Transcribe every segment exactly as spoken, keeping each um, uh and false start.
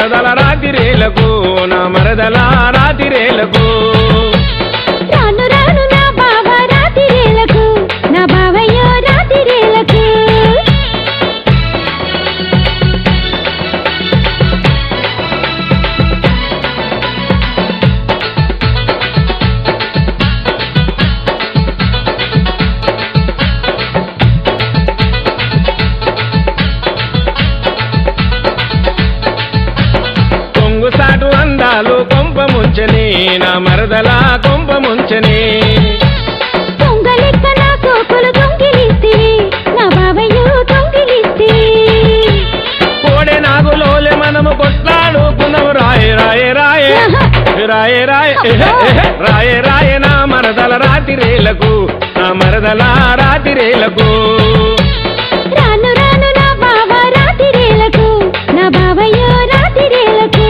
మరదల రాతిరేలకు నా మరదల రాతిరేలకు రాను రాను నా బావ రాతిరేలకు నా బావయ్యో రాతిరేలకు సాటు అందాలు కొంప ముంచని నా మరదల కొంప ముంచని దొంగలెక్క నా సోకులు దొంగిలిస్తే నా బావయ్యో దొంగిలిస్తే కోడె నాగులోలే మనము కొట్లాడుకున్నాము రాయే రాయే రాయే రాయే రాయే రాయే రాయే నా మరదల రాతిరేలకు నా మరదల రాతిరేలకు రాను రాను నా బావ రాతిరేలకు నా బావయ్యో రాతిరేలకు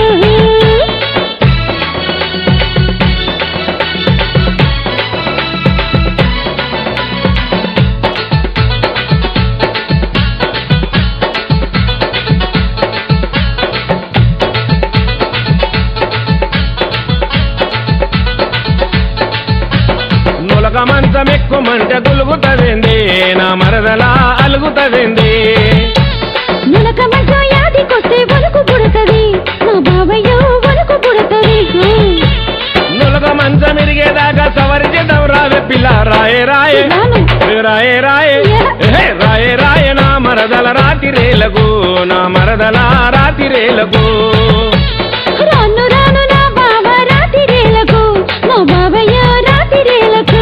నులక మంచం ఎక్కుమంటే గులుగుతదేంది నా మరదల అలుగుతదేంది నులక మంచం యాదికొస్తే వణుకు పుడతది నా బావయ్యో వణుకు పుడతది నులక మంచం ఇరిగేదాకా సవరి చేద్దాం రావే పిల్ల రాయే రాయే రాయే రాయే రాయే రాయే నా మరదల రాతిరేలకు నా మరదల రాతిరేలకు రాను రాను నా బావ రాతిరేలకు నా బావయ్యో రాతిరేలకు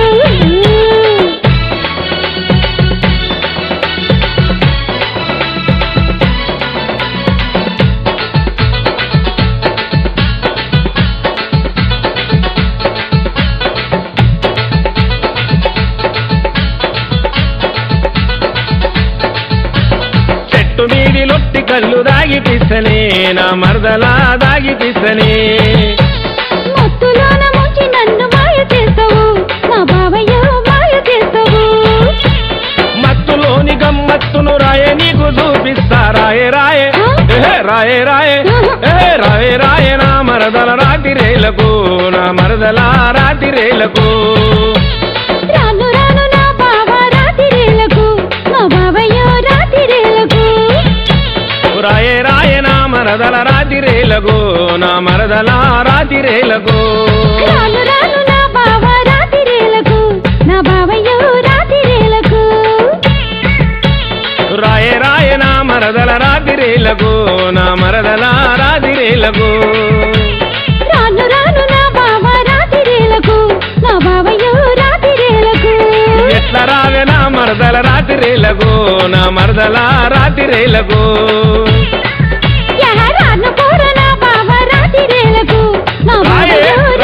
చెట్టు మీది లొట్టి కళ్ళు దాగి పిసని నా మరదల దాగి పిసని మత్తులోన ముంచి నన్ను మాయ చేస్తావు నా బావయ్యో మాయ చేస్తావు మత్తులోని గమ్మత్తును రాయే నీకు చూపిస్తా రాయే రాయే రాయే రాయే రాయే రాయే నా మరదల రాతిరేలకు నా మరదల రాతిరేలకు రాను రాను నా బావ రాతిరేలకు నా బావయ్యో రాతిరేలకు రాయే రాయే నా మరదల రాతిరేలకు నా మరదల రాతిరేలకు రాను రాను నా బావ రాతిరేలకు నా బావయ్యో రాతిరేలకు రాయే రాయే నా మరదల రాతిరేలకు నా మరదల రాతిరేలకు రాను రాను నా బావ రాతిరేలకు నా బావయ్యో రాతిరేలకు ఎట్లా రావే నా మరదల రాతిరేలకు నా మరదల రాతిరేలకు యా రాను పోర నా బావ రాతిరేలకు నా బావయ్యో